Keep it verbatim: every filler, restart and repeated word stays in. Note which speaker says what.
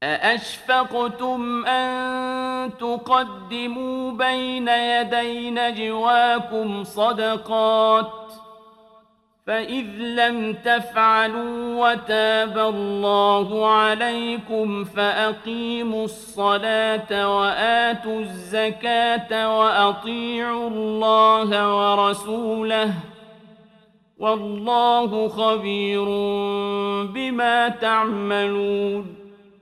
Speaker 1: أأشفقتم أن تقدموا بين يدي نجواكم صدقات فإذ لم تفعلوا وتاب الله عليكم فأقيموا الصلاة وآتوا الزكاة وأطيعوا الله ورسوله والله خبير بما تعملون